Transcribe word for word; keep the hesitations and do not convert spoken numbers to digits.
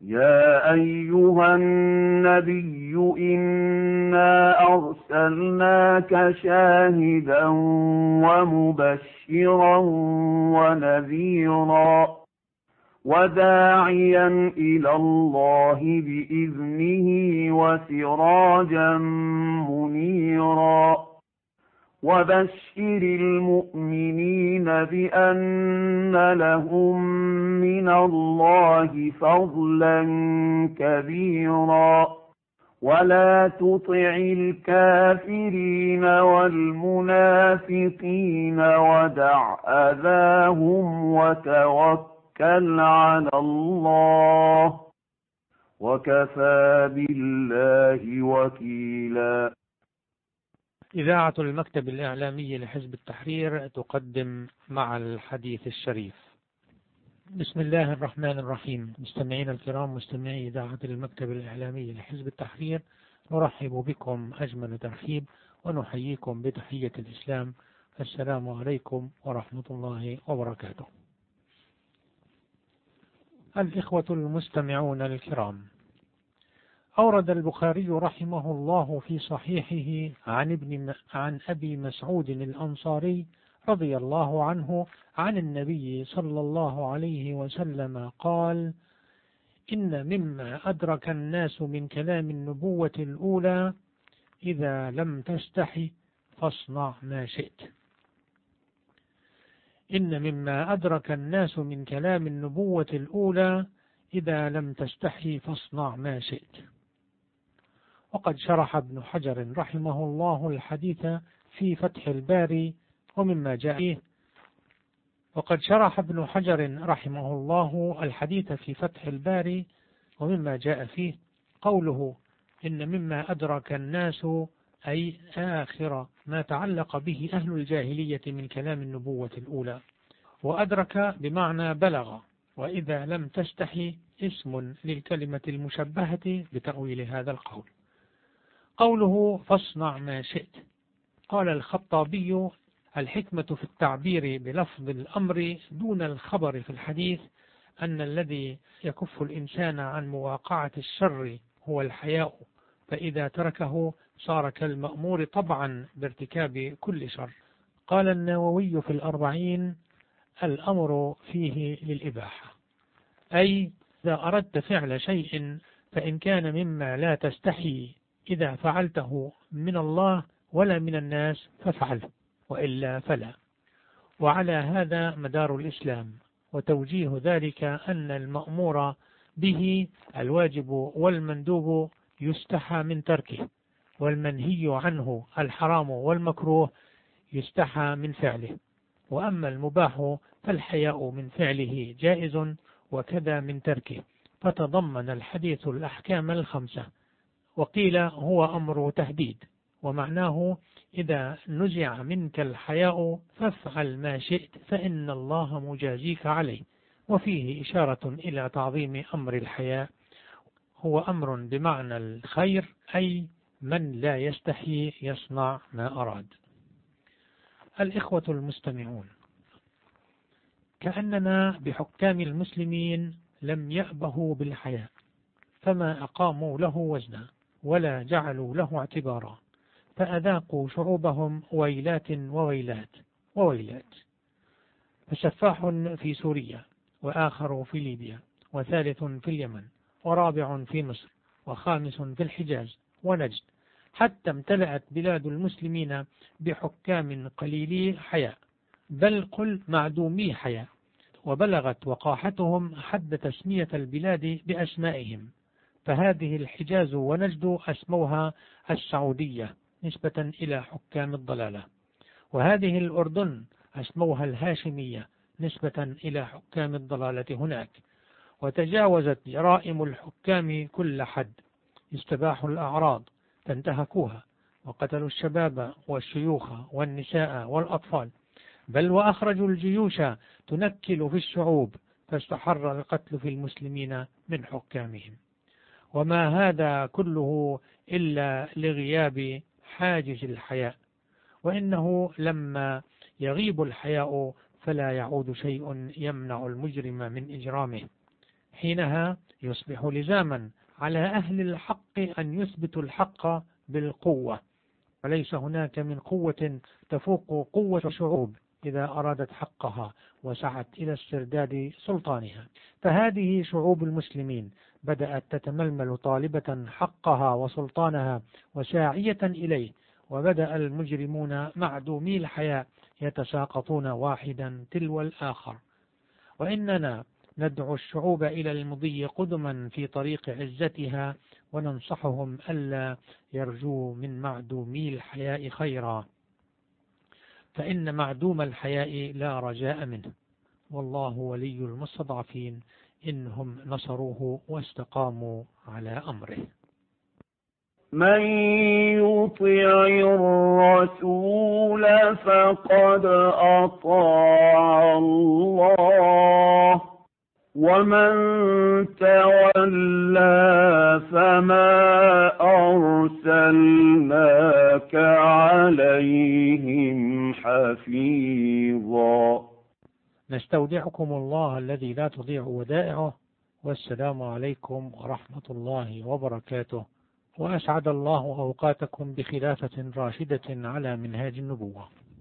يا أيها النبي إنا أرسلناك شاهدا ومبشرا ونذيرا وداعيا إلى الله بإذنه وسراجا منيرا وبشر المؤمنين بأن لهم من الله فضلا كبيرا ولا تطع الكافرين والمنافقين ودع أذاهم وتوكل على الله وكفى بالله وكيلا. إذاعة المكتب الإعلامي لحزب التحرير تقدم مع الحديث الشريف. بسم الله الرحمن الرحيم. مستمعين الكرام، مستمعي إذاعة المكتب الإعلامي لحزب التحرير، نرحب بكم أجمل ترحيب ونحييكم بتحية الإسلام. السلام عليكم ورحمة الله وبركاته. الإخوة المستمعون الكرام، أورد البخاري رحمه الله في صحيحه عن ابن عن أبي مسعود الأنصاري رضي الله عنه عن النبي صلى الله عليه وسلم قال: إن مما أدرك الناس من كلام النبوة الأولى إذا لم تستحي فاصنع ما شئت. إن مما أدرك الناس من كلام النبوة الأولى إذا لم تستحي فاصنع ما شئت. وقد شرح ابن حجر رحمه الله الحديث في فتح الباري ومما جاء فيه وقد شرح ابن حجر رحمه الله الحديث في فتح الباري ومما جاء فيه قوله: إن مما أدرك الناس، أي آخر ما تعلق به أهل الجاهلية من كلام النبوة الأولى. وأدرك بمعنى بلغ، وإذا لم تستحي اسم للكلمة المشبهة بتأويل هذا القول. قوله فاصنع ما شئت، قال الخطابي: الحكمة في التعبير بلفظ الأمر دون الخبر في الحديث أن الذي يكف الإنسان عن مواقعة الشر هو الحياء، فإذا تركه صار كالمأمور طبعا بارتكاب كل شر. قال النووي في الأربعين: الأمر فيه للإباحة، أي إذا أردت فعل شيء فإن كان مما لا تستحي إذا فعلته من الله ولا من الناس فافعله، وإلا فلا. وعلى هذا مدار الإسلام، وتوجيه ذلك أن المأمور به الواجب والمندوب يستحى من تركه، والمنهي عنه الحرام والمكروه يستحى من فعله. وأما المباح فالحياء من فعله جائز وكذا من تركه، فتضمن الحديث الأحكام الخمسة. وقيل هو أمر تهديد، ومعناه إذا نزع منك الحياء فافعل ما شئت فإن الله مجازيك عليه. وفيه إشارة إلى تعظيم أمر الحياء، هو أمر بمعنى الخير، أي من لا يستحي يصنع ما أراد. الإخوة المستمعون، كأننا بحكام المسلمين لم يأبهوا بالحياء، فما أقاموا له وزنا ولا جعلوا له اعتبارا، فأذاقوا شعوبهم ويلات وويلات وويلات. فسفاح في سوريا، وآخر في ليبيا، وثالث في اليمن، ورابع في مصر، وخامس في الحجاز ونجد، حتى امتلأت بلاد المسلمين بحكام قليلي حياء، بل قل معدومي حياء، وبلغت وقاحتهم حد تسمية البلاد بأسمائهم. فهذه الحجاز ونجد أسموها السعودية نسبة إلى حكام الضلالة، وهذه الأردن أسموها الهاشمية نسبة إلى حكام الضلالة هناك. وتجاوزت جرائم الحكام كل حد، استباحوا الأعراض فانتهكوها، وقتلوا الشباب والشيوخ والنساء والأطفال، بل وأخرجوا الجيوش تنكل في الشعوب، فاستحر القتل في المسلمين من حكامهم. وما هذا كله إلا لغياب حاجز الحياء، وإنه لما يغيب الحياء فلا يعود شيء يمنع المجرم من إجرامه، حينها يصبح لزاما على أهل الحق أن يثبتوا الحق بالقوة، وليس هناك من قوة تفوق قوة الشعوب إذا أرادت حقها وسعت إلى استرداد سلطانها. فهذه شعوب المسلمين بدأت تتململ طالبة حقها وسلطانها وساعية إليه، وبدأ المجرمون معدومي الحياء يتساقطون واحدا تلو الآخر. وإننا ندعو الشعوب إلى المضي قدما في طريق عزتها، وننصحهم ألا يرجوا من معدومي الحياء خيرا، فإن معدوم الحياء لا رجاء منه، والله ولي المستضعفين إنهم نصروه واستقاموا على أمره. من يطع الرسول فقد أطاع الله، ومن تولى فما أرسلناك عليهم حفيظا. نستودعكم الله الذي لا تضيع ودائعه، والسلام عليكم ورحمة الله وبركاته، وأسعد الله أوقاتكم بخلافة راشدة على منهاج النبوة.